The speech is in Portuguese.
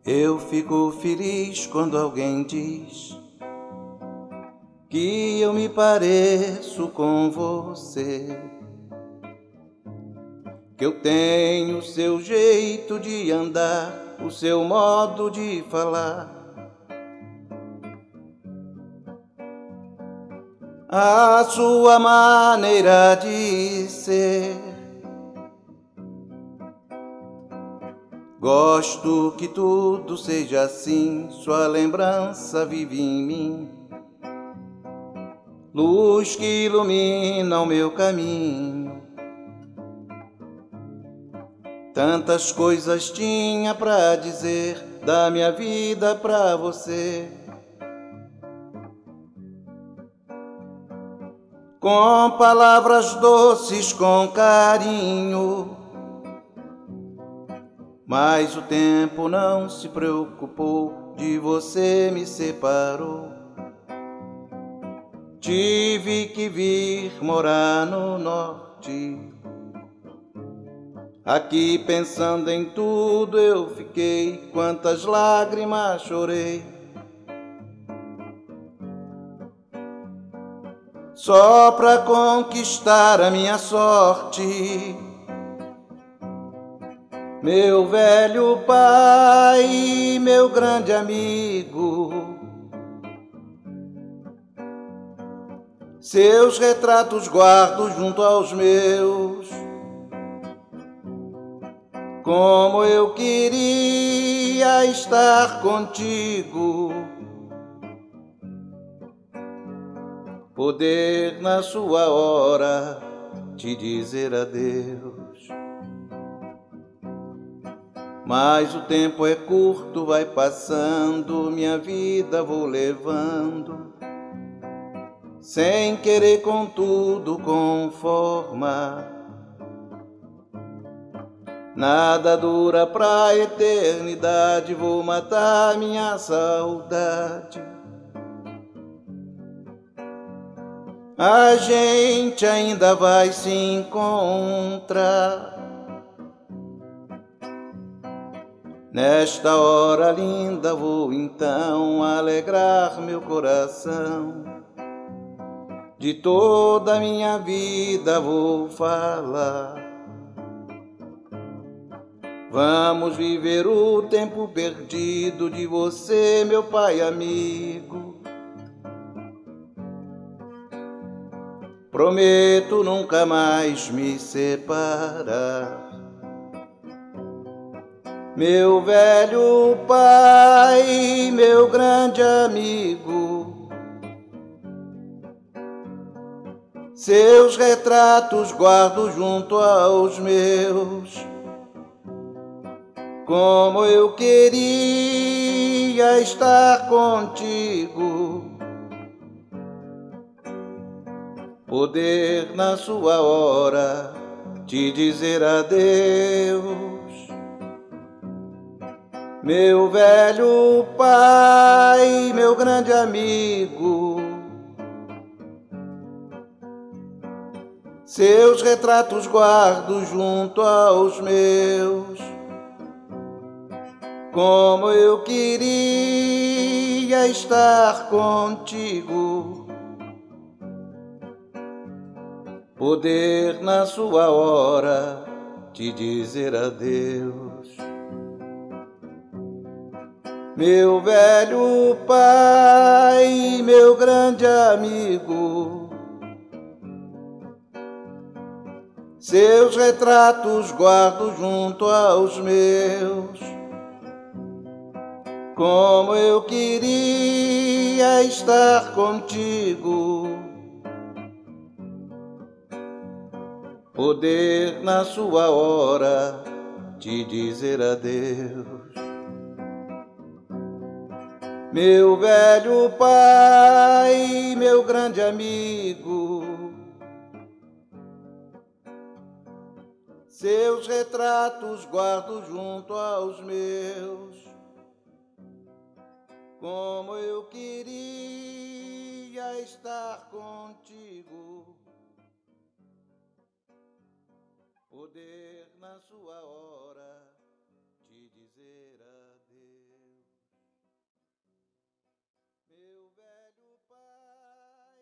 Eu fico feliz quando alguém diz que eu me pareço com você, que eu tenho o seu jeito de andar, o seu modo de falar, a sua maneira de ser. Gosto que tudo seja assim, sua lembrança vive em mim, luz que ilumina o meu caminho. Tantas coisas tinha pra dizer da minha vida pra você, com palavras doces, com carinho. Mas o tempo não se preocupou, de você me separou. Tive que vir morar no norte. Aqui pensando em tudo eu fiquei, quantas lágrimas chorei. Só pra conquistar a minha sorte. Meu velho pai, meu grande amigo, seus retratos guardo junto aos meus. Como eu queria estar contigo, poder na sua hora te dizer adeus. Mas o tempo é curto, vai passando, minha vida vou levando, sem querer contudo conformar. Nada dura pra eternidade, vou matar minha saudade. A gente ainda vai se encontrar. Nesta hora linda vou então alegrar meu coração. De toda a minha vida vou falar. Vamos viver o tempo perdido de você, meu pai amigo. Prometo nunca mais me separar. Meu velho pai, meu grande amigo, seus retratos guardo junto aos meus. Como eu queria estar contigo, poder na sua hora te dizer adeus. Meu velho pai, meu grande amigo, seus retratos guardo junto aos meus. Como eu queria estar contigo, poder na sua hora te dizer adeus. Meu velho pai, meu grande amigo, seus retratos guardo junto aos meus. Como eu queria estar contigo, poder na sua hora te dizer adeus. Meu velho pai, meu grande amigo, seus retratos guardo junto aos meus. Como eu queria estar contigo, poder na sua hora te dizer adeus.